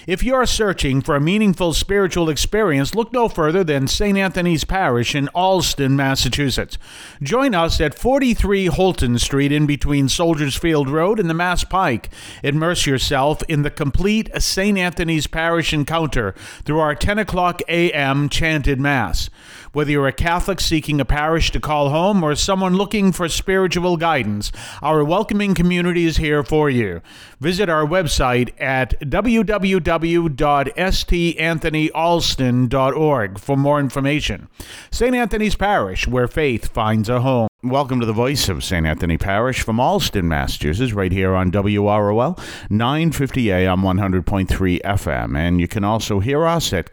If you're searching for a meaningful spiritual experience, look no further than St. Anthony's Parish in Allston, Massachusetts. Join us at 43 Holton Street in between Soldiers Field Road and the Mass Pike. Immerse yourself in the complete St. Anthony's Parish encounter through our 10 o'clock a.m. chanted Mass. Whether you're a Catholic seeking a parish to call home or someone looking for spiritual guidance, our welcoming community is here for you. Visit our website at www.stanthonyalston.org for more information. St. Anthony's Parish, where faith finds a home. Welcome to the voice of St. Anthony Parish from Allston, Massachusetts, right here on WROL 950 AM 100.3 FM. And you can also hear us at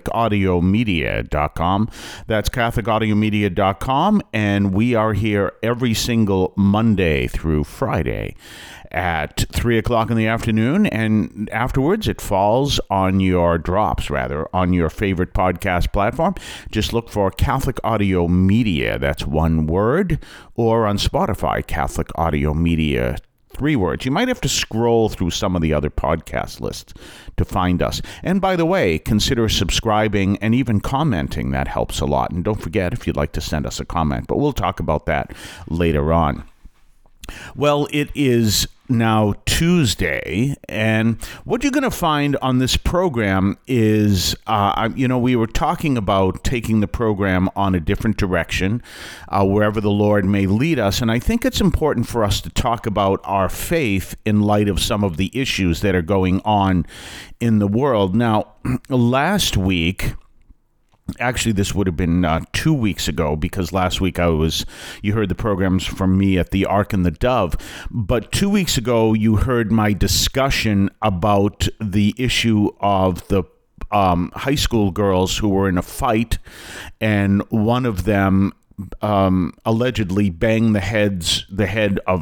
CatholicAudiomedia.com. That's CatholicAudiomedia.com. And we are here every single Monday through Friday at 3 o'clock in the afternoon, and afterwards it falls on your on your favorite podcast platform. Just look for Catholic Audio Media, that's one word, or on Spotify, Catholic Audio Media, 3 words. You might have to scroll through some of the other podcast lists to find us. And by the way, consider subscribing and even commenting. That helps a lot. And don't forget if you'd like to send us a comment, but we'll talk about that later on. Well, it is now Tuesday, and what you're going to find on this program is, we were talking about taking the program on a different direction, wherever the Lord may lead us, and I think it's important for us to talk about our faith in light of some of the issues that are going on in the world. Now, last week, actually, this would have been 2 weeks ago, because last week you heard the programs from me at the Ark and the Dove. But 2 weeks ago, you heard my discussion about the issue of the high school girls who were in a fight, and one of them allegedly banged the head of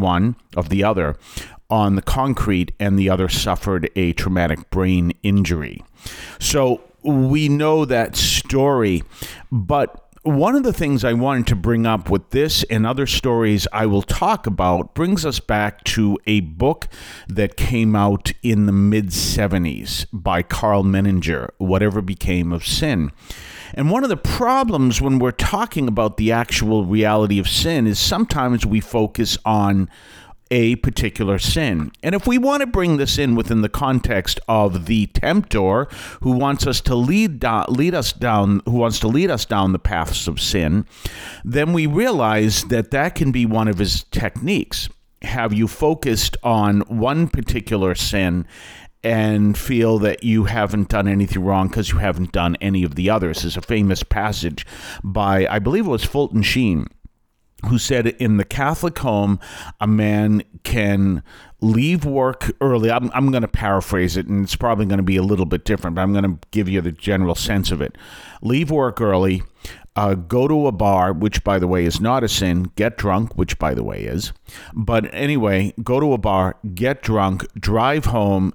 the other on the concrete, and the other suffered a traumatic brain injury. So we know that story, but one of the things I wanted to bring up with this and other stories I will talk about brings us back to a book that came out in the mid-70s by Karl Menninger, Whatever Became of Sin. And one of the problems when we're talking about the actual reality of sin is sometimes we focus on a particular sin. And if we want to bring this in within the context of the tempter who wants us to lead us down the paths of sin, then we realize that can be one of his techniques. Have you focused on one particular sin and feel that you haven't done anything wrong because you haven't done any of the others? There's a famous passage by, I believe it was Fulton Sheen, who said, in the Catholic home, a man can leave work early. I'm going to paraphrase it, and it's probably going to be a little bit different, but I'm going to give you the general sense of it. Leave work early, go to a bar, which, by the way, is not a sin, get drunk, which, by the way, is. But anyway, go to a bar, get drunk, drive home,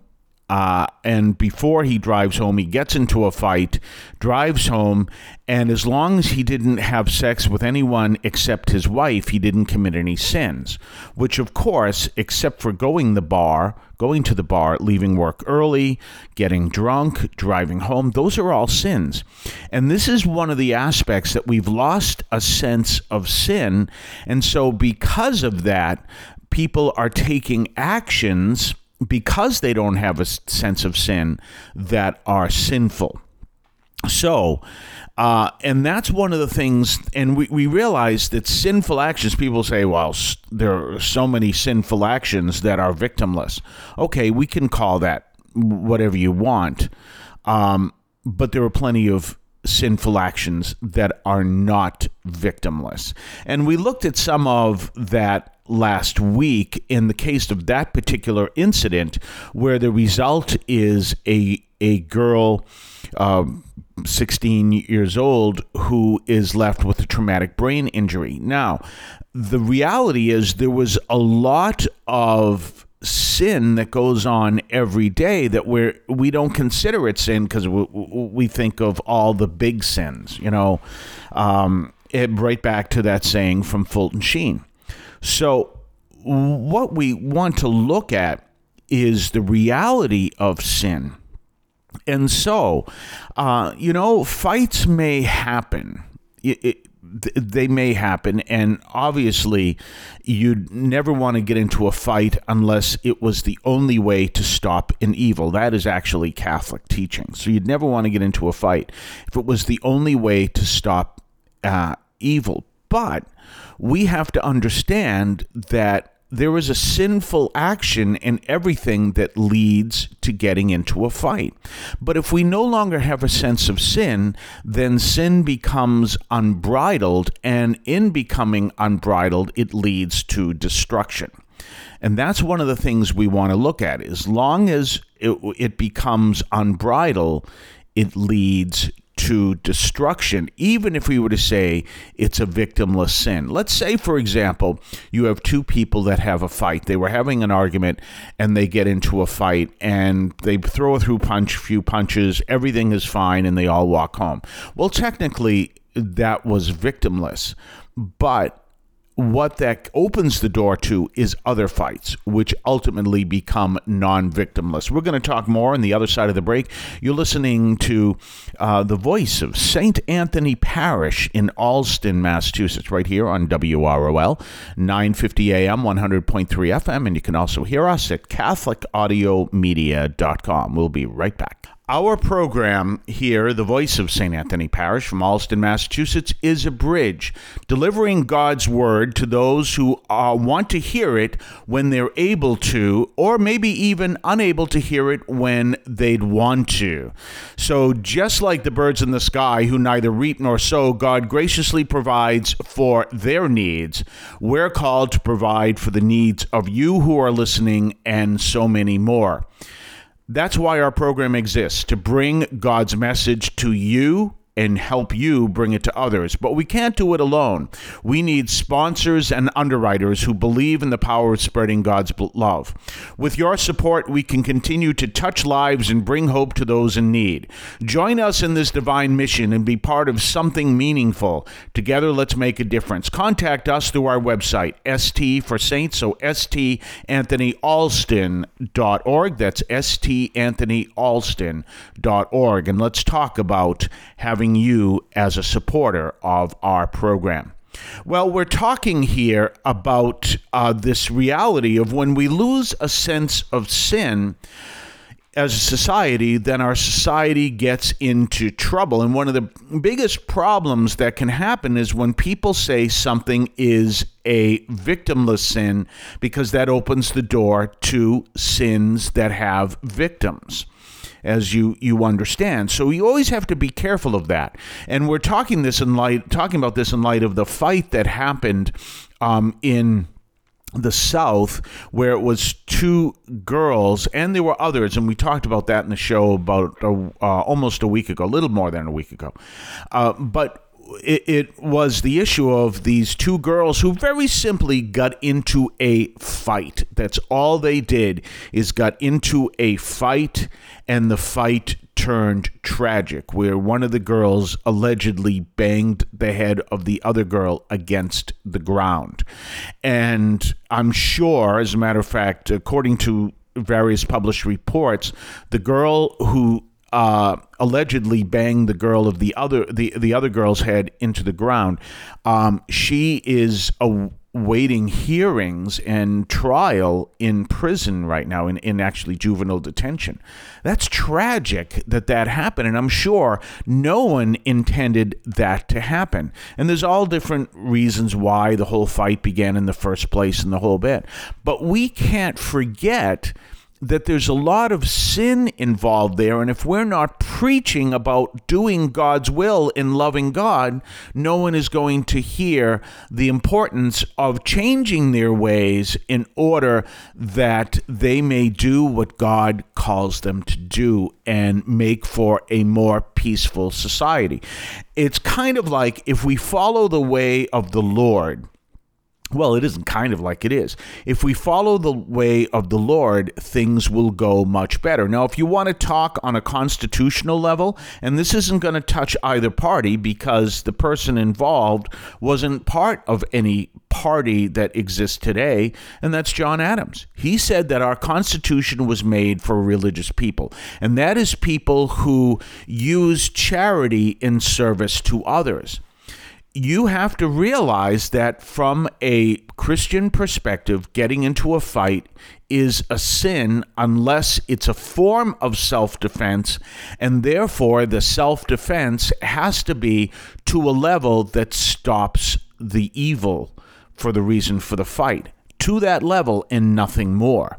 and before he drives home, he gets into a fight, drives home, and as long as he didn't have sex with anyone except his wife, he didn't commit any sins, which, of course, except for going to the bar, leaving work early, getting drunk, driving home, those are all sins. And this is one of the aspects that we've lost a sense of sin, and so because of that, people are taking actions because they don't have a sense of sin that are sinful. So, and that's one of the things, and we realize that sinful actions, people say, well, there are so many sinful actions that are victimless. Okay, we can call that whatever you want, but there are plenty of sinful actions that are not victimless. And we looked at some of that last week in the case of that particular incident, where the result is a girl, 16 years old, who is left with a traumatic brain injury. Now, the reality is there was a lot of sin that goes on every day that we don't consider it sin because we think of all the big sins, right back to that saying from Fulton Sheen. So what we want to look at is the reality of sin. And so, fights may happen. They may happen, and obviously you'd never want to get into a fight unless it was the only way to stop an evil. That is actually Catholic teaching. So you'd never want to get into a fight if it was the only way to stop evil. But we have to understand that there is a sinful action in everything that leads to getting into a fight. But if we no longer have a sense of sin, then sin becomes unbridled, and in becoming unbridled, it leads to destruction. And that's one of the things we want to look at. As long as it becomes unbridled, it leads to destruction, even if we were to say it's a victimless sin. Let's say, for example, you have two people that have a fight. They were having an argument, and they get into a fight, and they throw a few punches, everything is fine, and they all walk home. Well, technically, that was victimless, but what that opens the door to is other fights, which ultimately become non-victimless. We're going to talk more on the other side of the break. You're listening to the voice of St. Anthony Parish in Allston, Massachusetts, right here on WROL, 950 AM, 100.3 FM, and you can also hear us at CatholicAudiomedia.com. We'll be right back. Our program here, The Voice of St. Anthony Parish from Allston, Massachusetts, is a bridge, delivering God's Word to those who want to hear it when they're able to, or maybe even unable to hear it when they'd want to. So just like the birds in the sky who neither reap nor sow, God graciously provides for their needs. We're called to provide for the needs of you who are listening and so many more. That's why our program exists, to bring God's message to you and help you bring it to others. But we can't do it alone. We need sponsors and underwriters who believe in the power of spreading God's love. With your support, we can continue to touch lives and bring hope to those in need. Join us in this divine mission and be part of something meaningful. Together, let's make a difference. Contact us through our website, ST for Saints, so STAnthonyAlston.org. That's STAnthonyAlston.org. And let's talk about having you as a supporter of our program. Well, we're talking here about this reality of when we lose a sense of sin as a society, then our society gets into trouble. And one of the biggest problems that can happen is when people say something is a victimless sin, because that opens the door to sins that have victims, as you understand. So you always have to be careful of that. And we're talking about this in light of the fight that happened in the South, where it was two girls, and there were others, and we talked about that in the show about almost a week ago, a little more than a week ago. But it was the issue of these two girls who very simply got into a fight. That's all they did, is got into a fight, and the fight turned tragic, where one of the girls allegedly banged the head of the other girl against the ground. And I'm sure, as a matter of fact, according to various published reports, the girl who allegedly banged the girl of the other girl's head into the ground, she is awaiting hearings and trial in prison right now, in actually juvenile detention. That's tragic that happened, and I'm sure no one intended that to happen. And there's all different reasons why the whole fight began in the first place and the whole bit. But we can't forget that there's a lot of sin involved there, and if we're not preaching about doing God's will and loving God, no one is going to hear the importance of changing their ways in order that they may do what God calls them to do and make for a more peaceful society. It's kind of like if we follow the way of the Lord, Well, it isn't kind of like it is. If we follow the way of the Lord, things will go much better. Now, if you want to talk on a constitutional level, and this isn't going to touch either party because the person involved wasn't part of any party that exists today, and that's John Adams. He said that our Constitution was made for religious people, and that is people who use charity in service to others. You have to realize that from a Christian perspective, getting into a fight is a sin unless it's a form of self-defense, and therefore the self-defense has to be to a level that stops the evil for the reason for the fight, to that level and nothing more.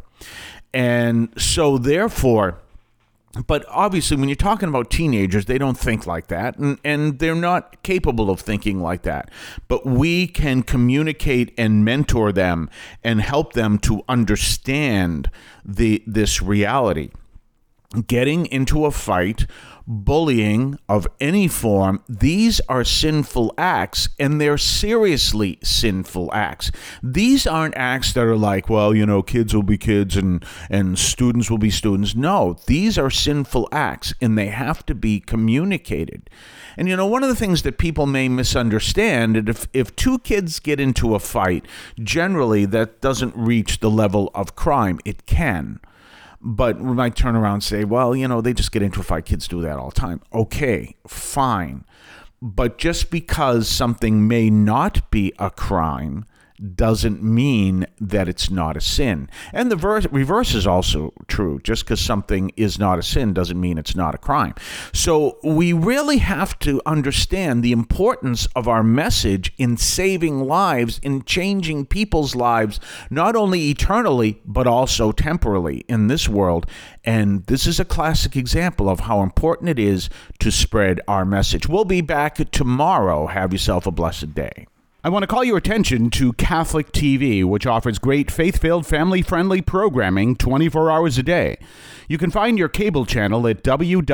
And so therefore, but obviously, when you're talking about teenagers, they don't think like that, and they're not capable of thinking like that. But we can communicate and mentor them and help them to understand this reality. Getting into a fight, bullying of any form, these are sinful acts, and they're seriously sinful acts. These aren't acts that are like, well, kids will be kids and students will be students. No, these are sinful acts, and they have to be communicated. And one of the things that people may misunderstand is if two kids get into a fight, generally that doesn't reach the level of crime. It can. But we might turn around and say, well, they just get into a fight. Kids do that all the time. Okay, fine. But just because something may not be a crime doesn't mean that it's not a sin. And the reverse is also true. Just because something is not a sin doesn't mean it's not a crime. So we really have to understand the importance of our message in saving lives, in changing people's lives, not only eternally, but also temporally in this world. And this is a classic example of how important it is to spread our message. We'll be back tomorrow. Have yourself a blessed day. I want to call your attention to Catholic TV, which offers great faith-filled, family-friendly programming 24 hours a day. You can find your cable channel at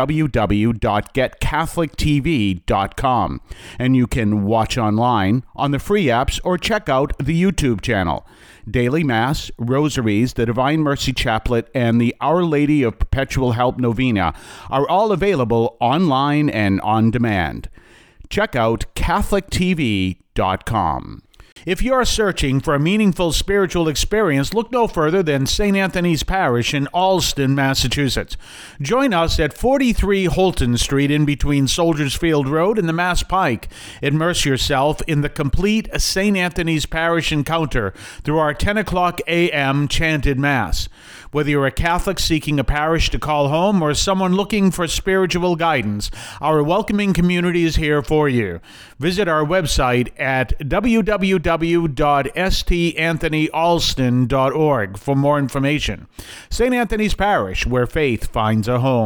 www.getcatholictv.com, and you can watch online on the free apps or check out the YouTube channel. Daily Mass, Rosaries, the Divine Mercy Chaplet, and the Our Lady of Perpetual Help Novena are all available online and on demand. Check out CatholicTV.com. If you're searching for a meaningful spiritual experience, look no further than St. Anthony's Parish in Allston, Massachusetts. Join us at 43 Holton Street in between Soldiers Field Road and the Mass Pike. Immerse yourself in the complete St. Anthony's Parish encounter through our 10 o'clock a.m. chanted Mass. Whether you're a Catholic seeking a parish to call home or someone looking for spiritual guidance, our welcoming community is here for you. Visit our website at www.stanthonyalston.org for more information. St. Anthony's Parish, where faith finds a home.